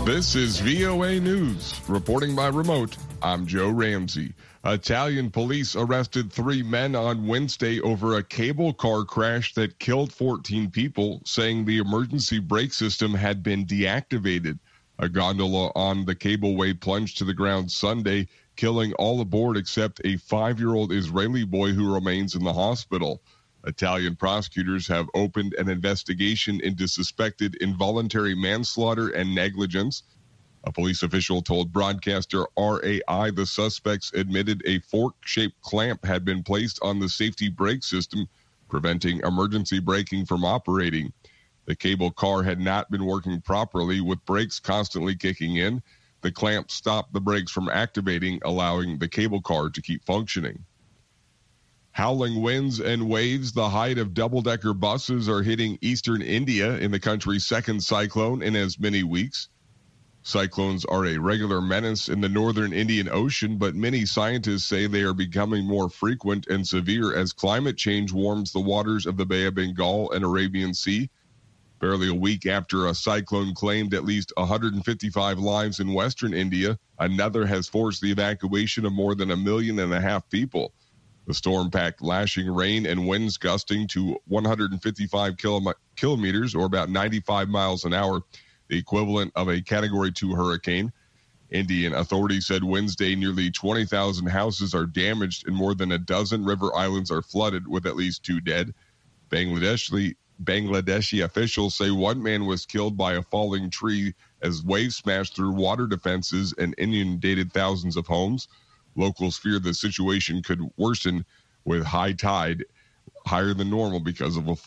This is VOA News. Reporting by remote, I'm Joe Ramsey. Italian police arrested 3 men on Wednesday over a cable car crash that killed 14 people, saying the emergency brake system had been deactivated. A gondola on the cableway plunged to the ground Sunday, killing all aboard except a 5-year-old Israeli boy who remains in the hospital. Italian prosecutors have opened an investigation into suspected involuntary manslaughter and negligence. A police official told broadcaster RAI the suspects admitted a fork-shaped clamp had been placed on the safety brake system, preventing emergency braking from operating. The cable car had not been working properly, with brakes constantly kicking in. The clamp stopped the brakes from activating, allowing the cable car to keep functioning. Howling winds and waves, the height of double-decker buses, are hitting eastern India in the country's second cyclone in as many weeks. Cyclones are a regular menace in the northern Indian Ocean, but many scientists say they are becoming more frequent and severe as climate change warms the waters of the Bay of Bengal and Arabian Sea. Barely a week after a cyclone claimed at least 155 lives in western India, another has forced the evacuation of more than 1.5 million people. The storm packed lashing rain and winds gusting to 155 kilometers, or about 95 miles an hour, the equivalent of a Category 2 hurricane. Indian authorities said Wednesday nearly 20,000 houses are damaged and more than a dozen river islands are flooded, with at least 2 dead. Bangladeshi officials say 1 man was killed by a falling tree as waves smashed through water defenses and inundated thousands of homes. Locals fear the situation could worsen with high tide higher than normal because of a